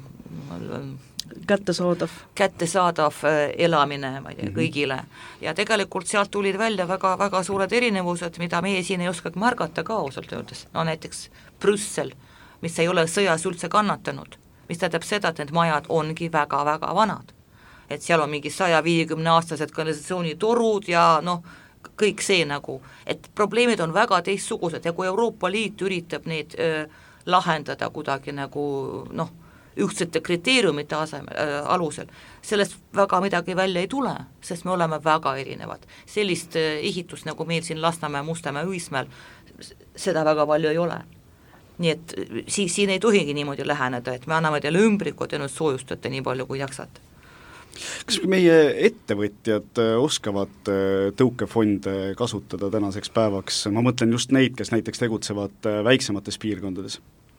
kättesaadav elamine kõigile ja tegelikult sealt tulid välja väga, väga suured erinevused, mida meie siin ei oskagi märgata ka ausalt öeldes. Näiteks Brüssel, mis ei ole sõjas üldse kannatanud, mis tähendab seda, et need majad ongi väga-väga vanad. Et seal on mingi 150-aastased kanalisatsioonitorud ja kõik see et probleemid on väga teistsugused ja kui Euroopa Liit üritab neid lahendada kuidagi ühtsete kriteeriumite alusel, sellest väga midagi välja ei tule, sest me oleme väga erinevad. Sellist ehitust, nagu meil siin Lasnamäe, Mustamäe, Õismäel, seda väga palju ei ole. Nii et siin ei tohigi niimoodi läheneda, et me anname teile ümbrikud ja nüüd soojustate nii palju, kui jaksate. Kas meie ettevõtjad oskavad tõukefonde kasutada tänaseks päevaks? Ma mõtlen just neid, kes näiteks tegutsevad väiksemates piirkondades.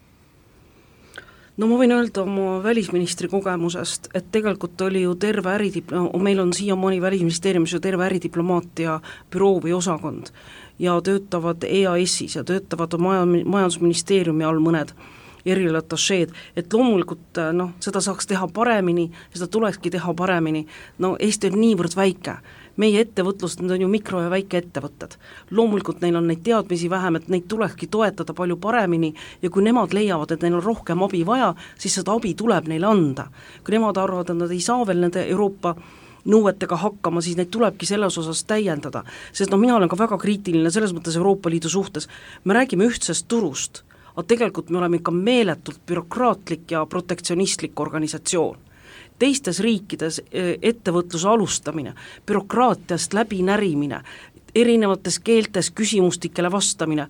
No ma võin öelda oma välisministri kogemusest, et tegelikult oli ju terve meil on siiamaani Välisministeeriumis ju terve äridiplomaatia büroo või osakond ja töötavad EAS-is ja töötavad majandusministeeriumi all mõned erialatašeed, et loomulikult seda saaks teha paremini ja seda tulekski teha paremini. Eesti on niivõrd väike, meie ettevõtlust, need on ju mikro- ja väikeettevõtted. Loomulikult neil on neid teadmisi vähem, et neid tulekski toetada palju paremini ja kui nemad leiavad, et neil on rohkem abi vaja, siis seda abi tuleb neile anda. Kui nemad arvavad, et nad ei saa veel nende Euroopa nõuetega hakkama, siis neid tulebki selles osas täiendada. Sest mina olen ka väga kriitiline selles mõttes Euroopa Liidu suhtes. Me räägime ühtsest turust, aga tegelikult me oleme ikka meeletult bürokraatlik ja protektsionistlik organisatsioon. Teistes riikides ettevõtluse alustamine, bürokraatiast läbinärimine, erinevates keeltes küsimustikele vastamine,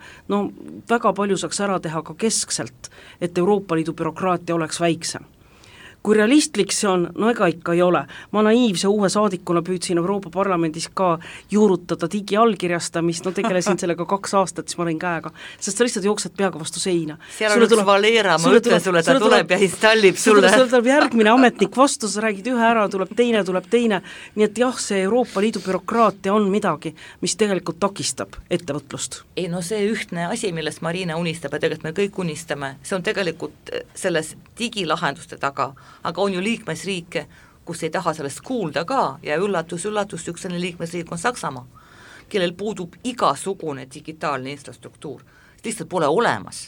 väga palju saaks ära teha ka keskselt, et Euroopa Liidu bürokraatia oleks väiksem. Kui realistlik see on, ega ikka ei ole. Ma naiivse uue saadikuna püüdsin Euroopa Parlamendis ka juurutada digiallkirjastamist, tegelesin sellega 2 aastat, siis ma olin käega, sest sa lihtsalt jooksed peaga vastu seina. Seal on üks Valera, ma ütlen sulle, ta tuleb ja installib sulle. Sulle tuleb järgmine ametnik vastu, sa räägid ühe ära, tuleb teine, nii et jah, see Euroopa Liidu bürokraatia on midagi, mis tegelikult takistab ettevõtlust. Ei see ühtne asi, millest Marina unistab ja tegelikult me kõik unistame, see on tegelikult selles digilahenduste taga, aga on ju liikmesriike, kus ei taha sellest kuulda ka ja üllatus, üks selline liikmesriik on Saksamaa, kellel puudub igasugune digitaalne infrastruktuur, lihtsalt pole olemas.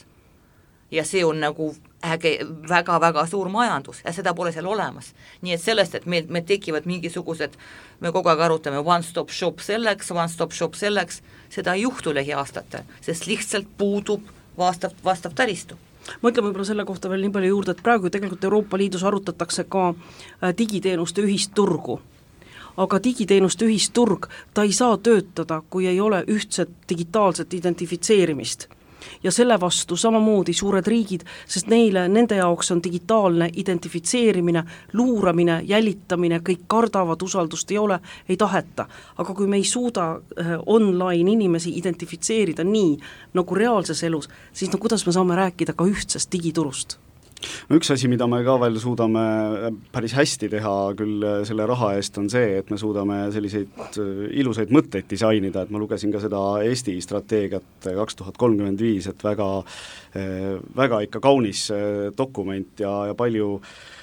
Ja see on nagu väga-väga suur majandus ja seda pole seal olemas. Nii et sellest, et meil tekivad mingisugused, me kogu aeg arutame one-stop shop selleks, seda ei juhtu lähiaastatel, sest lihtsalt puudub vastav taristu. Ma ütlen võib-olla selle kohta veel nii palju juurde, et praegu tegelikult Euroopa Liidus arutatakse ka digiteenuste ühisturgu. Aga digiteenuste ühisturg, ta ei saa töötada, kui ei ole ühtset digitaalset identifitseerimist. Ja selle vastu samamoodi suured riigid, sest nende jaoks on digitaalne identifitseerimine, luuramine, jälitamine, kõik kardavad, usaldust ei ole, ei taheta. Aga kui me ei suuda online inimesi identifitseerida nii nagu reaalses elus, siis kuidas me saame rääkida ka ühtsest digiturust? Üks asi, mida me ka veel suudame päris hästi teha küll selle raha eest, on see, et me suudame selliseid ilusaid mõtteid disainida, et ma lugesin ka seda Eesti strateegiat 2035, et väga ikka kaunis dokument ja palju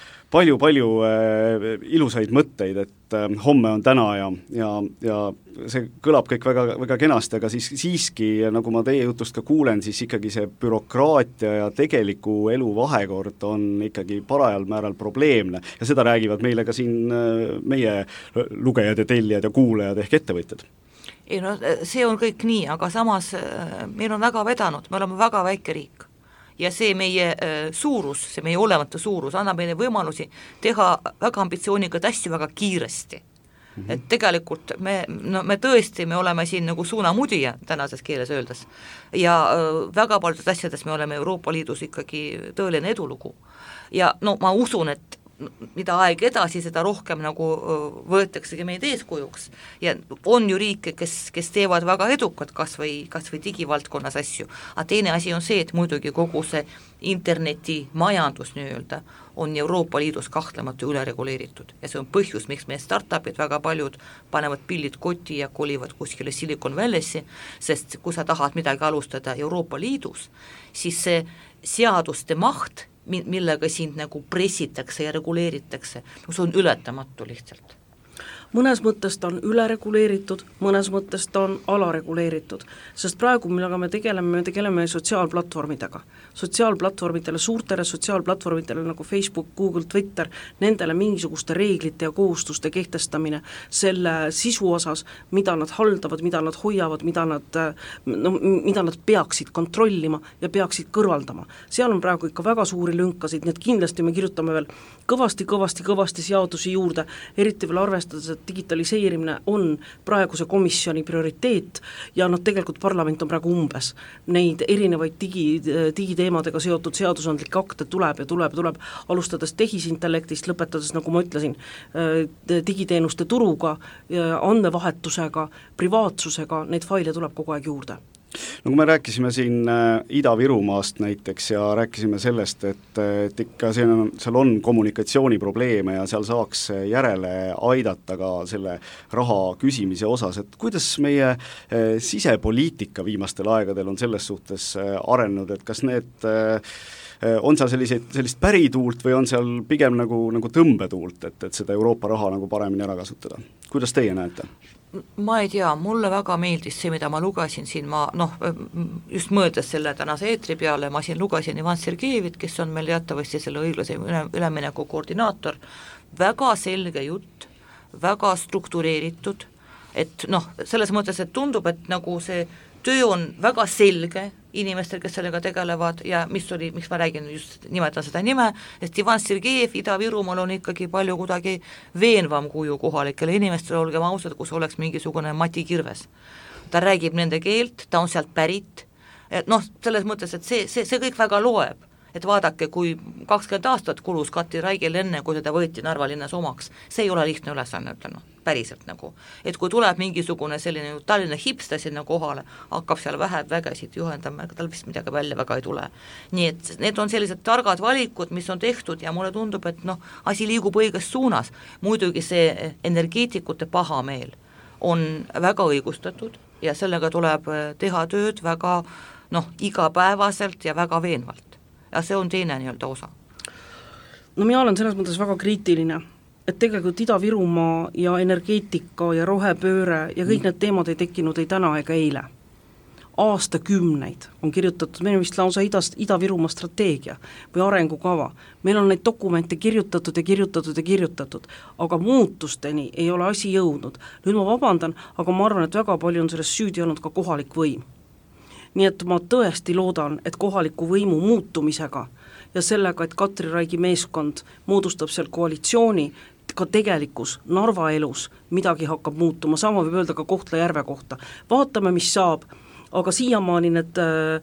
ilusaid mõtteid, et homme on täna ja see kõlab kõik väga, väga kenasti, aga siiski, nagu ma teie jutust ka kuulen, siis ikkagi see bürokraatia ja tegeliku elu vahekord on ikkagi parajal määral probleemne ja seda räägivad meile ka siin meie lugejad ja tellijad ja kuulajad ehk ettevõtjad. Ei see on kõik nii, aga samas meil on väga vedanud, me oleme väga väike riik. Ja see meie suurus, see meie olematu suurus annab meile võimalusi teha väga ambitsioonikat asju väga kiiresti. Et tegelikult me tõesti, me oleme siin nagu suunamudija tänases keeles öeldes ja väga paljudes asjades me oleme Euroopa Liidus ikkagi tõeline edulugu. Ja ma usun, et mida aeg edasi, seda rohkem nagu võetaksegi meid eeskujuks ja on ju riike, kes teevad väga edukat kas või digivaldkonnas asju, aga teine asi on see, et muidugi kogu see interneti majandus nii-öelda on Euroopa Liidus kahtlemata ülereguleeritud ja see on põhjus, miks meie startupid väga paljud panevad pillid kotti ja kolivad kuskile Silicon Valley'sse, sest kui sa tahad midagi alustada Euroopa Liidus, siis see seaduste maht, millega sind nagu pressitakse ja reguleeritakse, see on ületamatu lihtsalt. mõnes mõttes ta on ülereguleeritud, mõnes mõttes ta on alareguleeritud, sest praegu, millega me tegeleme sotsiaalplatvormidega. Sotsiaalplatvormidele, suurtele sotsiaalplatvormidele nagu Facebook, Google, Twitter, nendele mingisuguste reeglite ja kohustuste kehtestamine selle sisu osas, mida nad haldavad, mida nad hoiavad, mida nad peaksid kontrollima ja peaksid kõrvaldama. Seal on praegu ikka väga suuri lünkasid, nii et kindlasti me kirjutame veel kõvasti seadusi juurde, eriti veel arvestades, et digitaliseerimine on praeguse komisjoni prioriteet ja tegelikult parlament on praegu umbes. Neid erinevaid digiteemadega seotud seadusandlikke akte tuleb, alustades tehisintellektist, lõpetades, nagu ma ütlesin, digiteenuste turuga, andmevahetusega, privaatsusega, neid faile tuleb kogu aeg juurde. No kui me rääkisime siin Ida-Virumaast näiteks ja rääkisime sellest, et ikka seal on kommunikatsiooniprobleeme ja seal saaks järele aidata ka selle raha küsimise osas, et kuidas meie sisepoliitika viimastel aegadel on selles suhtes arenenud, et kas need on seal sellist pärituult või on seal pigem nagu tõmbetuult, et seda Euroopa raha nagu paremini ära kasutada? Kuidas teie näete? Ma ei tea, mulle väga meeldis see, mida ma lugesin siin, just mõeldes selle tänase eetri peale, ma siin lugesin Ivan Sergejevit, kes on meil teatavasti selle õiglase ülemineku koordinaator, väga selge jutt, väga struktureeritud, et selles mõttes, et tundub, et nagu see töö on väga selge inimestel, kes sellega tegelevad ja miks ma räägin, just nimetan seda nime, sest Ivan Sergejev Ida-Virumaal on ikkagi palju kuidagi veenvam kuju kohalikele inimestele, olgem ausad, kus oleks mingisugune Mati Kirves. Ta räägib nende keelt, ta on sealt pärit, selles mõttes, et see kõik väga loeb. Et vaadake, kui 20 aastat kulus Kati Raigel enne, kui teda võeti Narva linnas omaks, see ei ole lihtne ülesanne, päriselt nagu. Et kui tuleb mingisugune selline Tallinna hipsta sinna kohale, hakkab seal vägesid juhendama, tal vist midagi välja väga ei tule. Nii et need on sellised targad valikud, mis on tehtud ja mulle tundub, et asi liigub õiges suunas. Muidugi see energeetikute pahameel on väga õigustatud ja sellega tuleb teha tööd väga igapäevaselt ja väga veenvalt. Ja see on teine nii-öelda osa. No mina olen selles mõttes väga kriitiline, et tegelikult Ida-Virumaa ja energeetika ja rohepööre ja kõik need teemad ei tekkinud ei täna ega eile. Aastakümneid on kirjutatud, meil on vist lausa Ida-Virumaa strateegia või arengukava. Meil on neid dokumente kirjutatud, aga muutusteni ei ole asi jõudnud. Nüüd ma vabandan, aga ma arvan, et väga palju on sellest süüdi olnud ka kohalik võim. Nii et ma tõesti loodan, et kohaliku võimu muutumisega ja sellega, et Katri Raigi meeskond moodustab seal koalitsiooni, ka tegelikus Narva elus midagi hakkab muutuma, sama võib öelda ka Kohtla-Järve kohta. Vaatame, mis saab, aga siiamaani need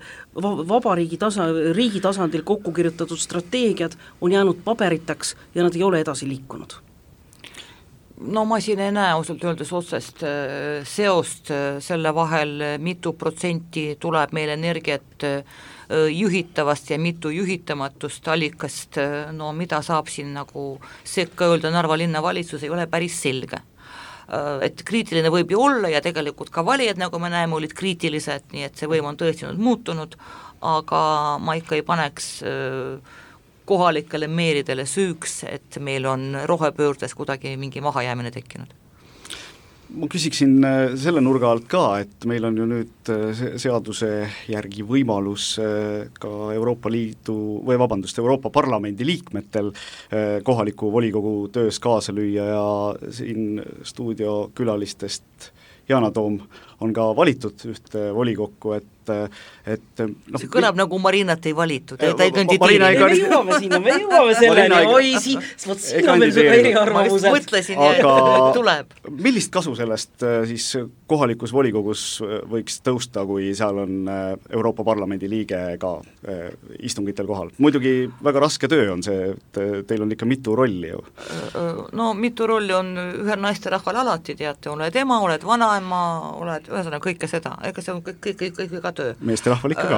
riigi tasandil kokku kirjutatud strateegiad on jäänud paberiteks ja nad ei ole edasi liikunud. Ma siin ei näe ausalt öeldes otsest seost selle vahel, mitu protsenti tuleb meil energiat juhitavast ja mitu juhitamatust allikast, mida saab siin nagu sekka öelda Narva linna valitsus, ei ole päris selge. Et kriitiline võib ju olla ja tegelikult ka valijad, nagu me näeme, olid kriitilised, nii et see võim on tõesti muutunud, aga ma ikka ei paneks kohalikele meeridele süüks, et meil on rohepöördes kuidagi mingi mahajäämine tekkinud. Ma küsiksin selle nurga alt ka, et meil on ju nüüd seaduse järgi võimalus ka Euroopa Parlamendi liikmetel kohaliku volikogu töös kaasa lüüa ja siin stuudiokülalistest Yana Toom on ka valitud ühte volikokku, et see kõlab nagu Marinat ei valitud, ta ei kanditeeri. Me jõuame selleni, siin on meil väga eriarvamused. Ma mõtlesin, et tuleb. Millist kasu sellest siis kohalikus volikogus võiks tõusta, kui seal on Euroopa Parlamendi liige ka istungitel kohal? Muidugi väga raske töö on see, et teil on ikka mitu rolli ju. Mitu rolli on ühel naisterahval alati, teate, oled ema, oled vanaema, oled ühesõnaga kõike seda, ega see on kõik ka töö. Meesterahval ikka ka.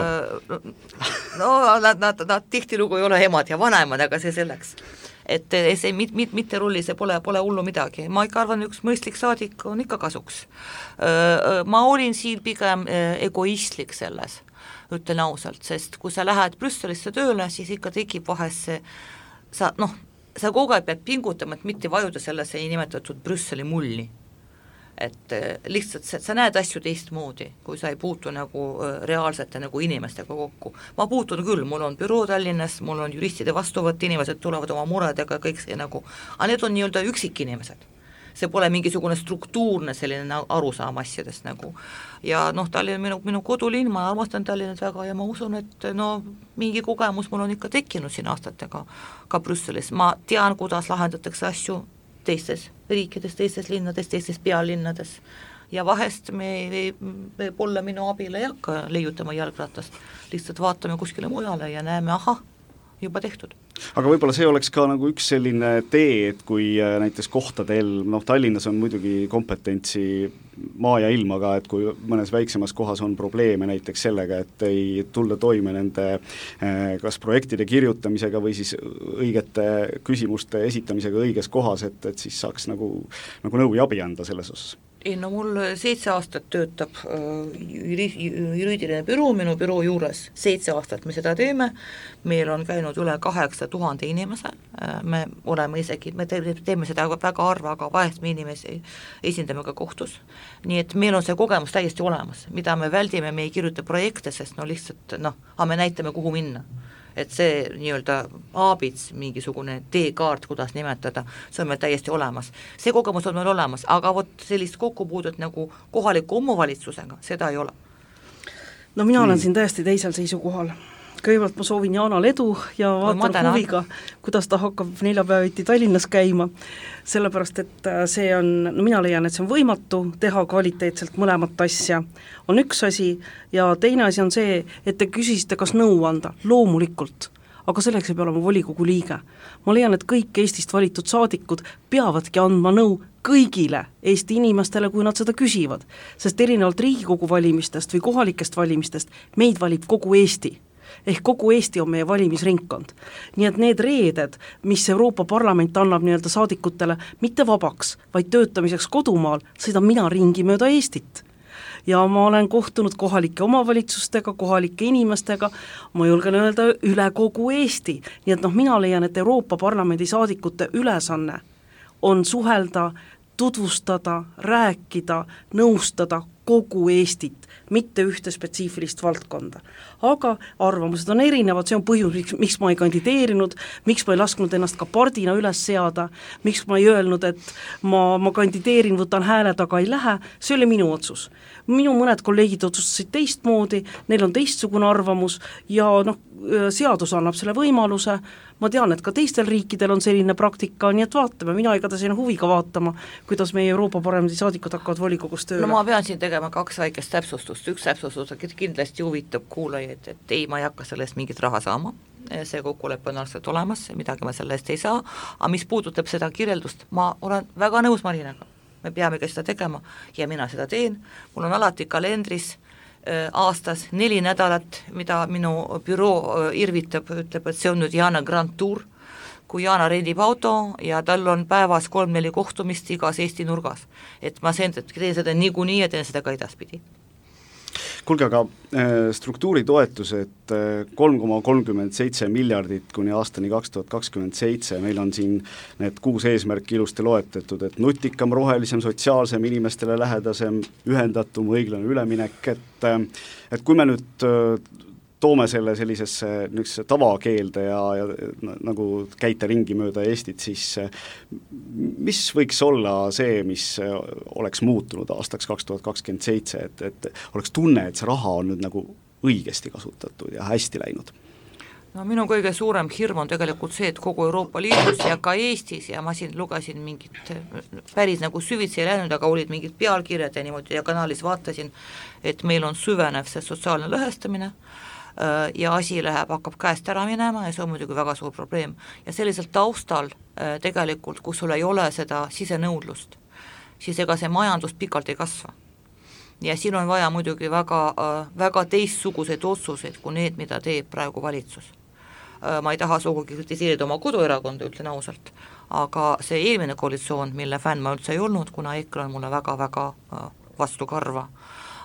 Nad tihtilugu ei ole emad ja vanaemad, aga see selleks. Et see mitte rolli, see pole hullu midagi. Ma ikka arvan, üks mõistlik saadik on ikka kasuks. Ma olin siin pigem egoistlik selles, ütlen ausalt, sest kui sa lähed Brüsselisse tööle, siis ikka tekib vahest see, sa kogu aeg pead pingutama, et mitte vajuda sellesse nimetatud Brüsseli mulli. Et lihtsalt sa näed asju teistmoodi, kui sa ei puutu nagu reaalsete nagu inimestega kokku. Ma puutun küll, mul on büroo Tallinnas, mul on juristide vastuvõtt, inimesed tulevad oma muredega, kõik see nagu, aga need on nii-öelda üksikinimesed. See pole mingisugune struktuurne selline arusaam asjadest nagu. Ja Tallinn on minu kodulinn, ma armastan Tallinnat väga ja ma usun, et mingi kogemus mul on ikka tekkinud siin aastatega ka Brüsselis. Ma tean, kuidas lahendatakse asju teistes riikides, teistes linnades, teistes pealinnades ja vahest me polle minu abile ei hakka leiutama jalgratast, lihtsalt vaatame kuskile mujale ja näeme, ahah, juba tehtud. Aga võib-olla see oleks ka nagu üks selline tee, et kui näiteks kohtadel, Tallinnas on muidugi kompetentsi maa ja ilmaga, et kui mõnes väiksemas kohas on probleeme näiteks sellega, et ei tulda toime nende kas projektide kirjutamisega või siis õigete küsimuste esitamisega õiges kohas, et siis saaks nagu nõu ja abi anda selles osas. Ei, mul 7 aastat töötab juriidiline büroo minu büroo juures, 7 aastat me seda teeme, meil on käinud üle 8000 inimese, me teeme seda väga harva, aga vahest me inimesi esindame ka kohtus, nii et meil on see kogemus täiesti olemas, mida me väldime, me ei kirjuta projekte, sest lihtsalt, aga me näitame, kuhu minna. Et see nii-öelda aabits, mingisugune teekaart, kuidas nimetada, see on meil täiesti olemas. See kogemus on meil olemas, aga sellist kokkupuudet nagu kohaliku omavalitsusega, seda ei ole. Mina olen siin täiesti teisel seisukohal. Kõigepealt ma soovin Jaanal edu ja vaatan huviga, kuidas ta hakkab neljapäeviti Tallinnas käima, sellepärast, et see on, mina leian, et see on võimatu teha kvaliteetselt mõlemat asja, on üks asi ja teine asi on see, et te küsisite, kas nõu anda, loomulikult, aga selleks ei pea olema volikogu liige. Ma leian, et kõik Eestist valitud saadikud peavadki andma nõu kõigile Eesti inimestele, kui nad seda küsivad, sest erinevalt Riigikogu valimistest või kohalikest valimistest meid valib kogu Eesti. Ehk kogu Eesti on meie valimisringkond. Nii et need reeded, mis Euroopa Parlament annab nii-öelda saadikutele mitte vabaks, vaid töötamiseks kodumaal, sõidan mina ringi mööda Eestit. Ja ma olen kohtunud kohalike omavalitsustega, kohalike inimestega, ma julgen öelda üle kogu Eesti. Nii et mina leian, et Euroopa Parlamendi saadikute ülesanne on suhelda, tutvustada, rääkida, nõustada kogu Eestit, mitte ühte spetsiifilist valdkonda. Aga arvamused on erinevad, see on põhjus, miks ma ei kandideerinud, miks ma ei lasknud ennast ka pardina üles seada, miks ma ei öelnud, et ma kandideerin, võtan hääled, aga ei lähe, see oli minu otsus. Minu mõned kolleegid otsustasid teistmoodi, neil on teistsugune arvamus ja seadus annab selle võimaluse, ma tean, et ka teistel riikidel on selline praktika, nii et vaatame, mina igatahes huviga vaatama, kuidas meie Euroopa Parlamendi saadikud hakkavad volikogus tööle. Ma pean siin tegema 2 väikest täpsustust, üks täpsustus kindlasti huvitab kuulajaid, et ei, ma ei hakka sellest mingit raha saama, see kokkulepe on aastat olemas, midagi ma selle eest ei saa, aga mis puudutab seda kirjeldust, ma olen väga nõus Marinaga, me peamegi seda tegema ja mina seda teen, mul on alati kalendris aastas 4 nädalat, mida minu büroo irvitab, ütleb, et see on nüüd Jaana Grand Tour, kui Jaana rendib auto ja tal on päevas 3-4 kohtumist igas Eesti nurgas. Et ma teen seda niikuinii ja teen seda ka edaspidi. Kuulge, aga struktuuritoetused 3,37 miljardit kuni aastani 2027, meil on siin need 6 eesmärki ilusti loetetud, et nutikam, rohelisem, sotsiaalsem, inimestele lähedasem, ühendatum, õiglane üleminek, et kui me nüüd toome selle sellisesse tavakeelde ja nagu käite ringi mööda Eestit, siis mis võiks olla see, mis oleks muutunud aastaks 2027, et oleks tunne, et see raha on nüüd nagu õigesti kasutatud ja hästi läinud? Minu kõige suurem hirm on tegelikult see, et kogu Euroopa Liidus ja ka Eestis ja ma siin lugesin mingit päris nagu süvitsi ei läinud, aga olid mingid pealkirjad ja niimoodi ja kanalis vaatasin, et meil on süvenev see sotsiaalne lõhestamine ja asi hakkab käest ära minema ja see on muidugi väga suur probleem. Ja sellisel taustal tegelikult, kus sul ei ole seda sisenõudlust, siis ega see majandus pikalt ei kasva. Ja siin on vaja muidugi väga teistsuguseid otsuseid kui need, mida teeb praegu valitsus. Ma ei taha sugugi kritiseerida oma koduerakonda, ütlen ausalt, aga see eelmine koalitsioon, mille fänn ma üldse ei olnud, kuna EKRE on mulle väga-väga vastu karva,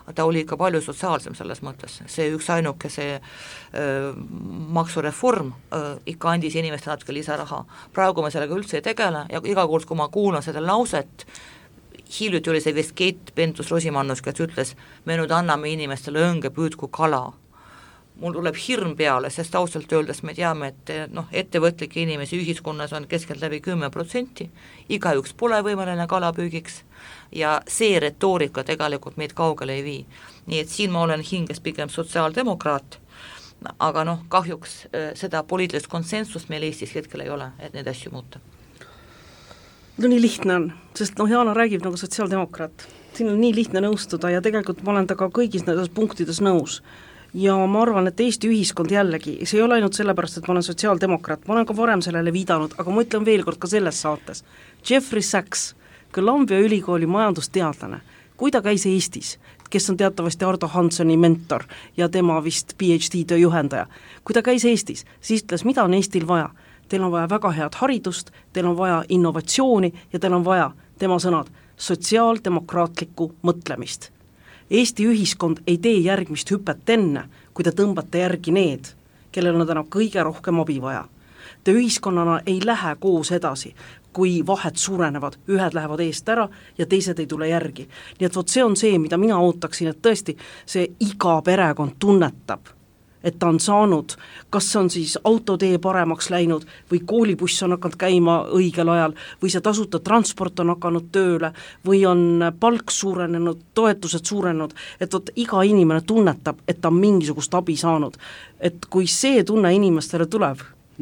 ta oli ikka palju sotsiaalsem selles mõttes, see üks ainuke see maksureform ikka andis inimestele natuke lisaraha. Praegu me sellega üldse ei tegele ja iga kord, kui ma kuulan seda lauset, hiljuti oli see vist Keit Pentus-Rosimannus, kes ütles, me nüüd anname inimestele õnge püüdku kala. Mul tuleb hirm peale, sest ausalt öeldes me teame, et ettevõtlikke inimesi ühiskonnas on keskeltläbi 10%, igaüks pole võimeline kalapüügiks ja see retoorika tegelikult meid kaugele ei vii. Nii et siin ma olen hinges pigem sotsiaaldemokraat, aga kahjuks seda poliitilist konsensust meil Eestis hetkel ei ole, et neid asju muuta. No nii lihtne on, sest Jaana räägib nagu sotsiaaldemokraat. Siin on nii lihtne nõustuda ja tegelikult ma olen taga kõigis nendes punktides nõus. Ja ma arvan, et Eesti ühiskond jällegi, see ei ole ainult sellepärast, et ma olen sotsiaaldemokraat, ma olen ka varem sellele viidanud, aga ma ütlen veel kord ka selles saates. Jeffrey Sachs, Columbia ülikooli majandusteadlane, kui ta käis Eestis, kes on teatavasti Ardo Hanssoni mentor ja tema vist PhD töö juhendaja, kui ta käis Eestis, siis ütles, mida on Eestil vaja. Teil on vaja väga head haridust, teil on vaja innovatsiooni ja teil on vaja, tema sõnad, sotsiaaldemokraatlikku mõtlemist. Eesti ühiskond ei tee järgmist hüpet enne, kui te tõmbate järgi need, kellel on täna kõige rohkem abi vaja. Te ühiskonnana ei lähe koos edasi, kui vahed suurenevad, ühed lähevad eest ära ja teised ei tule järgi. Nii et see on see, mida mina ootaksin, et tõesti see iga perekond tunnetab, et ta on saanud, kas on siis autotee paremaks läinud või koolibuss on hakanud käima õigel ajal või see tasuta transport on hakanud tööle või on palk suurenenud, toetused suurenenud, et iga inimene tunnetab, et ta on mingisugust abi saanud. Et kui see tunne inimestele tuleb,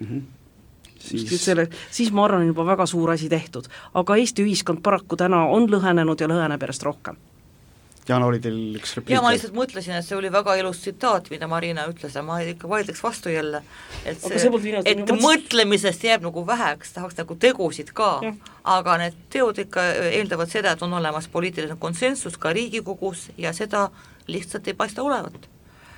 siis ma arvan juba väga suur asi tehtud. Aga Eesti ühiskond paraku täna on lõhenenud ja lõheneb järjest rohkem. Jana, oli teil üks repliik? Ja ma lihtsalt mõtlesin, et see oli väga ilus tsitaat, mida Marina ütles ja ma ikka vaidleks vastu jälle, et mõtlemisest jääb nagu väheks, tahaks nagu tegusid ka, aga need teod ikka eeldavad seda, et on olemas poliitiline konsensus ka Riigikogus ja seda lihtsalt ei paista olevat.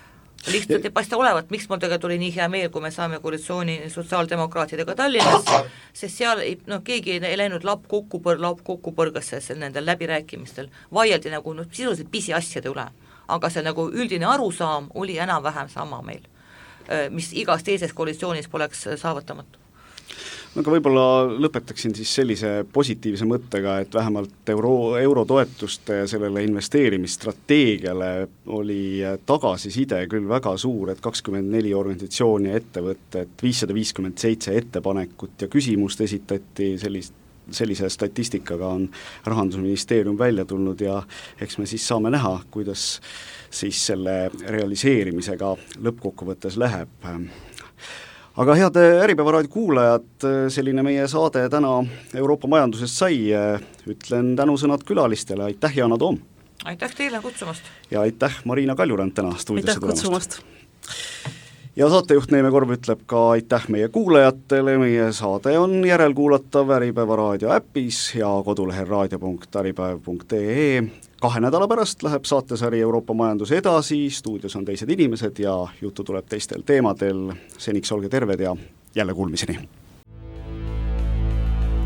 Miks mul tegelikult oli nii hea meel, kui me saame koalitsiooni sotsiaaldemokraatidega Tallinnas, sest seal keegi ei läinud lapp kokku põrgasse nendel läbirääkimistel, vaieldi nagu sisuliselt pisiasjade üle, aga see nagu üldine arusaam oli enam-vähem sama meil, mis igas teises koalitsioonis poleks saavutamatu. Aga võib-olla lõpetaksin siis sellise positiivse mõttega, et vähemalt eurotoetuste sellele investeerimisstrateegiale oli tagasiside küll väga suur, et 24 organisatsiooni ja ettevõtted, 557 ettepanekut ja küsimust esitati, sellise statistikaga on Rahandusministeerium välja tulnud ja eks me siis saame näha, kuidas siis selle realiseerimisega lõppkokkuvõttes läheb. Aga head Äripäeva raadio kuulajad, selline meie saade täna Euroopa majandusest sai, ütlen tänusõnad külalistele, aitäh Jana Toom! Aitäh teile kutsumast! Ja aitäh Marina Kaljurand täna stuudiosse tulemast! Ja saatejuht Neeme Korv ütleb ka aitäh meie kuulajatele, meie saade on järelkuulatav Äripäeva raadio äpis ja kodulehel raadio.äripäev.ee. 2 nädala pärast läheb saatesari Euroopa majandus edasi, stuudios on teised inimesed ja juttu tuleb teistel teemadel. Seniks olge terved ja jälle kuulmiseni.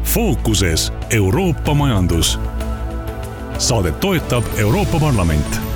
Fookuses Euroopa majandus. Saadet toetab Euroopa Parlament.